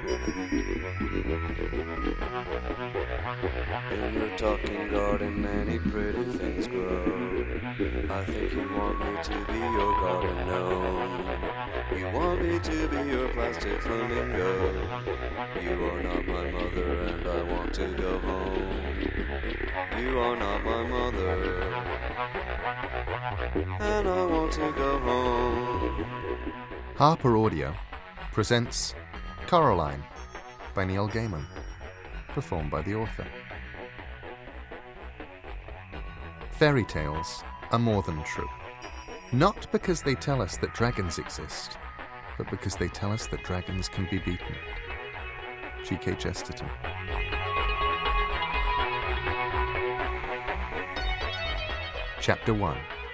In your talking garden many pretty things grow. I think you want me to be your garden gnome. You want me to be your plastic flamingo. You are not my mother and I want to go home. You are not my mother and I want to go home. Harper Audio presents Coraline by Neil Gaiman, performed by the author. Fairy tales are more than true. Not because they tell us that dragons exist, but because they tell us that dragons can be beaten. G.K. Chesterton. Chapter 1.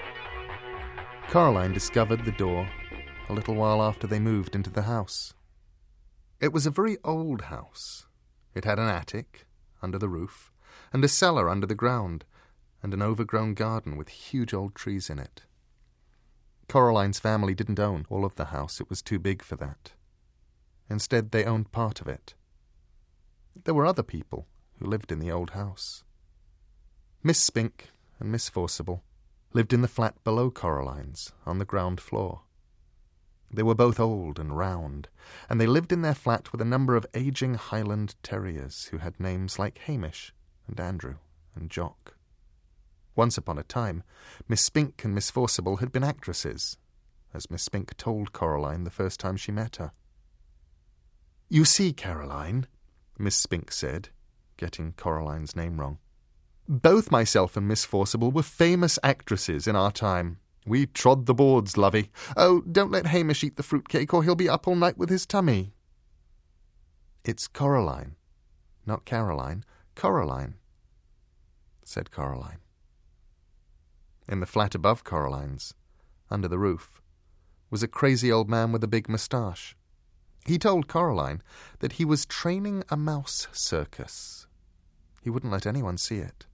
Coraline discovered the door a little while after they moved into the house. It was a very old house. It had an attic under the roof, and a cellar under the ground, and an overgrown garden with huge old trees in it. Coraline's family didn't own all of the house. It was too big for that. Instead, they owned part of it. There were other people who lived in the old house. Miss Spink and Miss Forcible lived in the flat below Coraline's, on the ground floor. They were both old and round, and they lived in their flat with a number of aging Highland terriers who had names like Hamish and Andrew and Jock. Once upon a time, Miss Spink and Miss Forcible had been actresses, as Miss Spink told Coraline the first time she met her. "You see, Caroline," Miss Spink said, getting Coraline's name wrong, "both myself and Miss Forcible were famous actresses in our time. We trod the boards, lovey. Oh, don't let Hamish eat the fruitcake or he'll be up all night with his tummy." "It's Coraline, not Caroline. Coraline," said Coraline. In the flat above Coraline's, under the roof, was a crazy old man with a big moustache. He told Coraline that he was training a mouse circus. He wouldn't let anyone see it.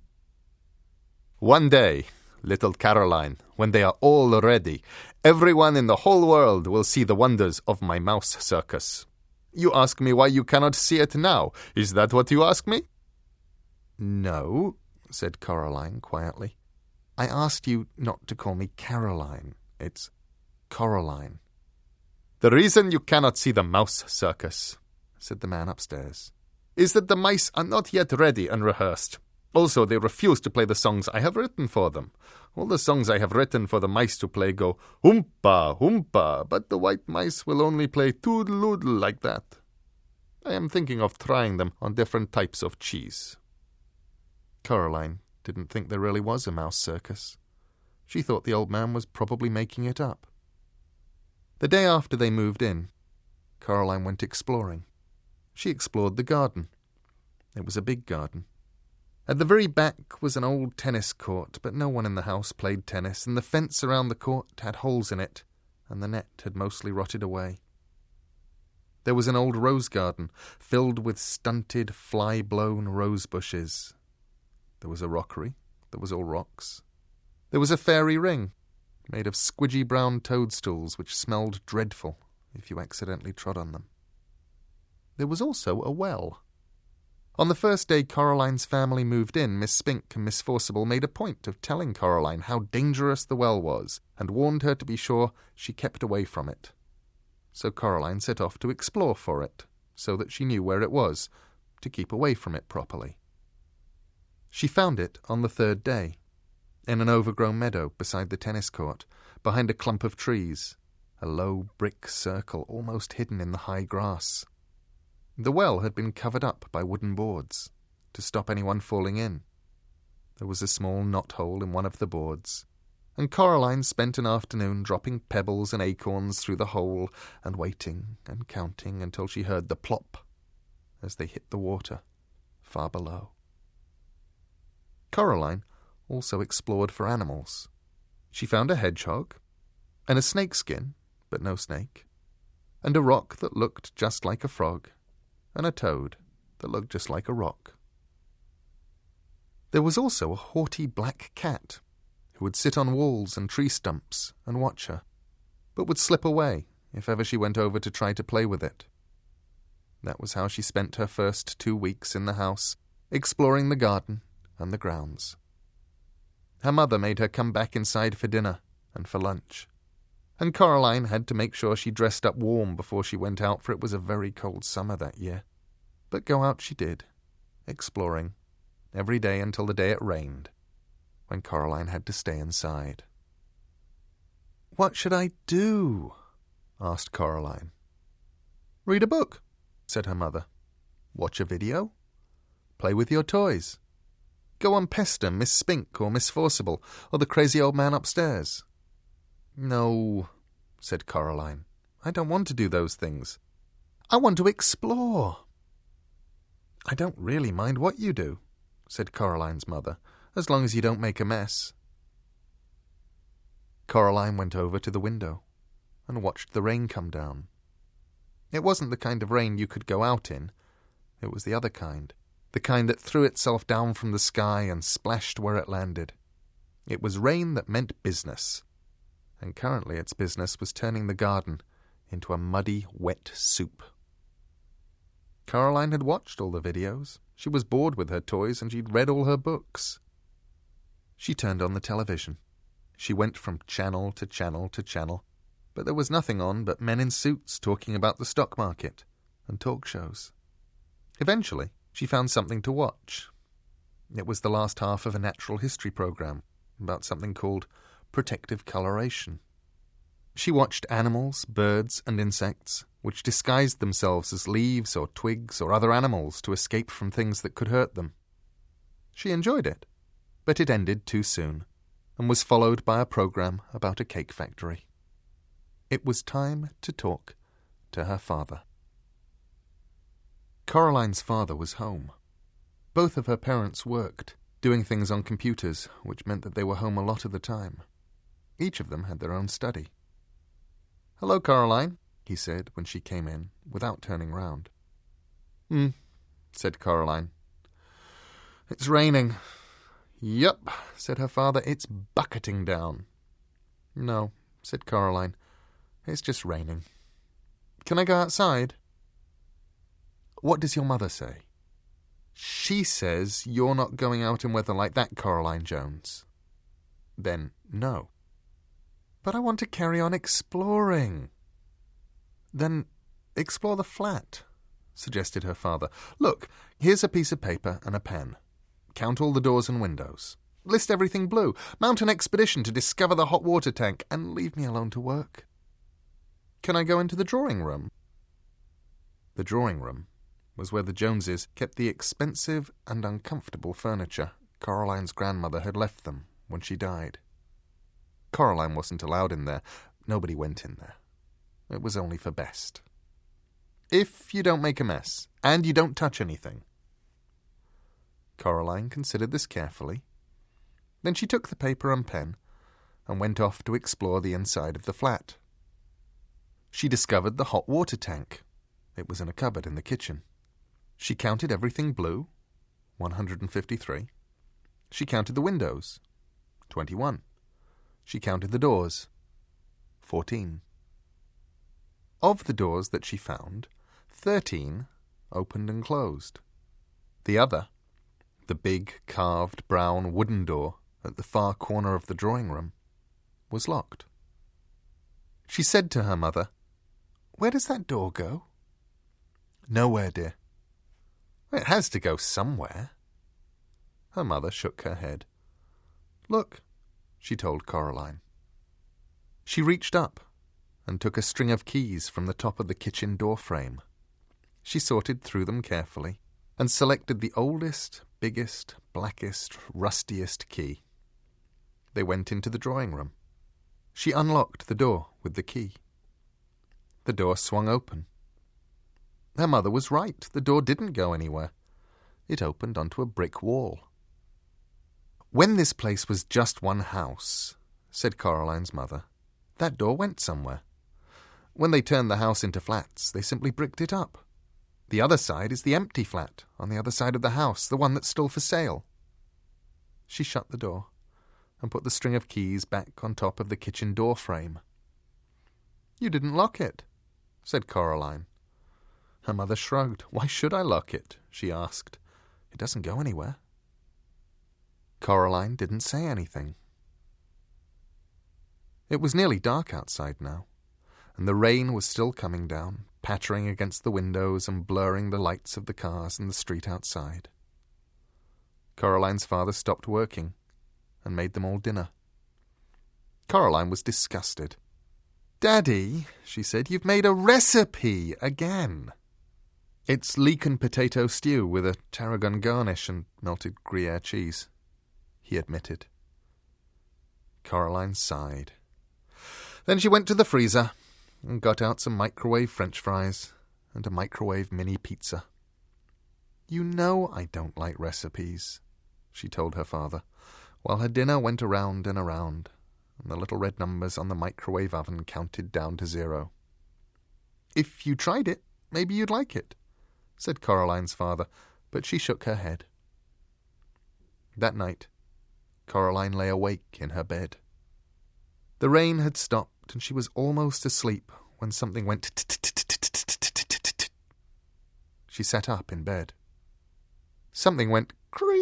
"One day, little Caroline, when they are all ready, everyone in the whole world will see the wonders of my mouse circus. You ask me why you cannot see it now. Is that what you ask me?" "No," said Coraline quietly. "I asked you not to call me Caroline. It's Coraline." "The reason you cannot see the mouse circus," said the man upstairs, "is that the mice are not yet ready and rehearsed. Also, they refuse to play the songs I have written for them. All the songs I have written for the mice to play go oompa, oompa, but the white mice will only play toodle-oodle like that. I am thinking of trying them on different types of cheese." Coraline didn't think there really was a mouse circus. She thought the old man was probably making it up. The day after they moved in, Coraline went exploring. She explored the garden. It was a big garden. At the very back was an old tennis court, but no one in the house played tennis, and the fence around the court had holes in it, and the net had mostly rotted away. There was an old rose garden, filled with stunted, fly-blown rose bushes. There was a rockery that was all rocks. There was a fairy ring, made of squidgy brown toadstools which smelled dreadful if you accidentally trod on them. There was also a well. On the first day Coraline's family moved in, Miss Spink and Miss Forcible made a point of telling Coraline how dangerous the well was, and warned her to be sure she kept away from it. So Coraline set off to explore for it, so that she knew where it was, to keep away from it properly. She found it on the third day, in an overgrown meadow beside the tennis court, behind a clump of trees, a low brick circle almost hidden in the high grass. The well had been covered up by wooden boards, to stop anyone falling in. There was a small knothole in one of the boards, and Coraline spent an afternoon dropping pebbles and acorns through the hole and waiting and counting until she heard the plop as they hit the water far below. Coraline also explored for animals. She found a hedgehog, and a snakeskin, but no snake, and a rock that looked just like a frog, and a toad that looked just like a rock. There was also a haughty black cat who would sit on walls and tree stumps and watch her, but would slip away if ever she went over to try to play with it. That was how she spent her first 2 weeks in the house, exploring the garden and the grounds. Her mother made her come back inside for dinner and for lunch, and Caroline had to make sure she dressed up warm before she went out, for it was a very cold summer that year. But go out she did, exploring, every day until the day it rained, when Caroline had to stay inside. "What should I do?" asked Caroline. "Read a book," said her mother. "Watch a video. Play with your toys. Go and pester Miss Spink or Miss Forcible or the crazy old man upstairs." "No," said Caroline. "I don't want to do those things. I want to explore." "I don't really mind what you do," said Caroline's mother, "as long as you don't make a mess." Caroline went over to the window and watched the rain come down. It wasn't the kind of rain you could go out in. It was the other kind, the kind that threw itself down from the sky and splashed where it landed. It was rain that meant business, and currently its business was turning the garden into a muddy, wet soup. Caroline had watched all the videos. She was bored with her toys, and she'd read all her books. She turned on the television. She went from channel to channel to channel, but there was nothing on but men in suits talking about the stock market and talk shows. Eventually, she found something to watch. It was the last half of a natural history program about something called protective coloration. She watched animals, birds, and insects which disguised themselves as leaves or twigs or other animals to escape from things that could hurt them. She enjoyed it, but it ended too soon and was followed by a program about a cake factory. It was time to talk to her father. Caroline's father was home. Both of her parents worked, doing things on computers, which meant that they were home a lot of the time. Each of them had their own study. "Hello, Caroline," he said when she came in, without turning round. Said Caroline. "It's raining." "Yup," said her father, "it's bucketing down." "No," said Caroline, "it's just raining. Can I go outside?" "What does your mother say?" "She says you're not going out in weather like that, Caroline Jones." "Then no." "But I want to carry on exploring." "Then explore the flat," suggested her father. "Look, here's a piece of paper and a pen. Count all the doors and windows. List everything blue. Mount an expedition to discover the hot water tank, and leave me alone to work." "Can I go into the drawing room?" The drawing room was where the Joneses kept the expensive and uncomfortable furniture Caroline's grandmother had left them when she died. Caroline wasn't allowed in there. Nobody went in there. It was only for best. "If you don't make a mess, and you don't touch anything." Caroline considered this carefully. Then she took the paper and pen and went off to explore the inside of the flat. She discovered the hot water tank. It was in a cupboard in the kitchen. She counted everything blue, 153. She counted the windows, 21. She counted the doors, 14. Of the doors that she found, 13 opened and closed. The other, the big, carved, brown wooden door at the far corner of the drawing room, was locked. She said to her mother, "Where does that door go?" "Nowhere, dear." "It has to go somewhere." Her mother shook her head. "Look," she told Caroline. She reached up and took a string of keys from the top of the kitchen door frame. She sorted through them carefully and selected the oldest, biggest, blackest, rustiest key. They went into the drawing room. She unlocked the door with the key. The door swung open. Her mother was right. The door didn't go anywhere. It opened onto a brick wall. "When this place was just one house," said Caroline's mother, "that door went somewhere. When they turned the house into flats, they simply bricked it up. The other side is the empty flat on the other side of the house, the one that's still for sale." She shut the door and put the string of keys back on top of the kitchen door frame. "You didn't lock it," said Caroline. Her mother shrugged. "Why should I lock it?" she asked. "It doesn't go anywhere." Coraline didn't say anything. It was nearly dark outside now, and the rain was still coming down, pattering against the windows and blurring the lights of the cars in the street outside. Coraline's father stopped working and made them all dinner. Coraline was disgusted. "Daddy," she said, "you've made a recipe again." "It's leek and potato stew with a tarragon garnish and melted Gruyere cheese," he admitted. Coraline sighed. Then she went to the freezer and got out some microwave French fries and a microwave mini pizza. "You know I don't like recipes," she told her father, while her dinner went around and around, and the little red numbers on the microwave oven counted down to 0. "If you tried it, maybe you'd like it," said Coraline's father, but she shook her head. That night, Coraline lay awake in her bed. The rain had stopped, and she was almost asleep when something went t-t-t-t-t-t-t-t-t. She sat up in bed. Something went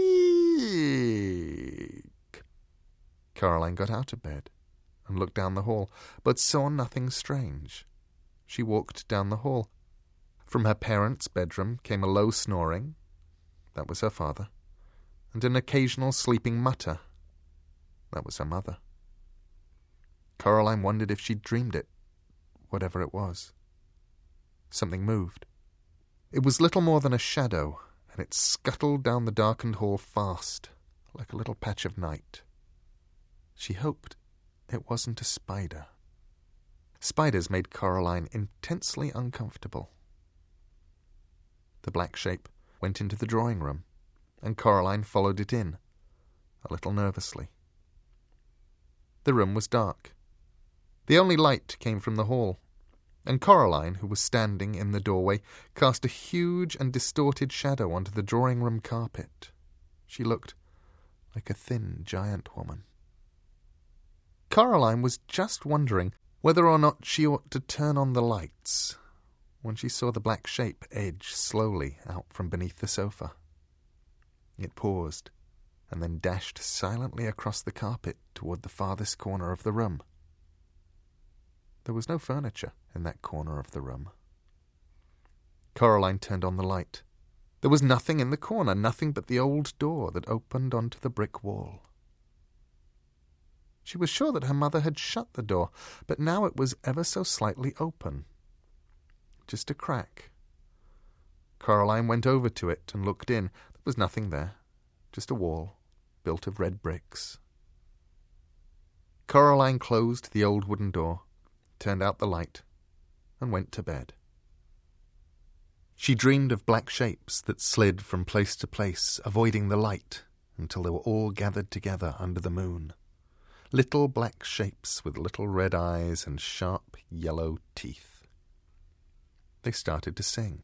creak. Coraline got out of bed and looked down the hall, but saw nothing strange. She walked down the hall. From her parents' bedroom came a low snoring. That was her father. And an occasional sleeping mutter. That was her mother. Coraline wondered if she'd dreamed it, whatever it was. Something moved. It was little more than a shadow, and it scuttled down the darkened hall fast, like a little patch of night. She hoped it wasn't a spider. Spiders made Coraline intensely uncomfortable. The black shape went into the drawing room, and Coraline followed it in, a little nervously. The room was dark. The only light came from the hall, and Coraline, who was standing in the doorway, cast a huge and distorted shadow onto the drawing-room carpet. She looked like a thin giant woman. Coraline was just wondering whether or not she ought to turn on the lights when she saw the black shape edge slowly out from beneath the sofa. It paused, and then dashed silently across the carpet toward the farthest corner of the room. There was no furniture in that corner of the room. Coraline turned on the light. There was nothing in the corner, nothing but the old door that opened onto the brick wall. She was sure that her mother had shut the door, but now it was ever so slightly open. Just a crack. Coraline went over to it and looked in. There was nothing there, just a wall built of red bricks. Coraline closed the old wooden door, turned out the light, and went to bed. She dreamed of black shapes that slid from place to place, avoiding the light, until they were all gathered together under the moon. Little black shapes with little red eyes and sharp yellow teeth. They started to sing.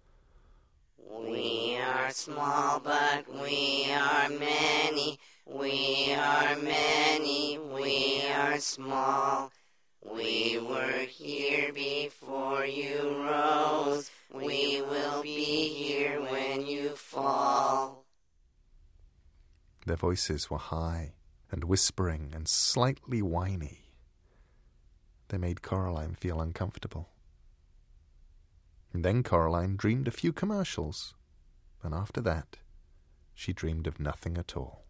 We are small, but we are many. We are many, we are small. We were here before you rose. We will be here when you fall. Their voices were high and whispering and slightly whiny. They made Coraline feel uncomfortable. And then Coraline dreamed a few commercials, and after that, she dreamed of nothing at all.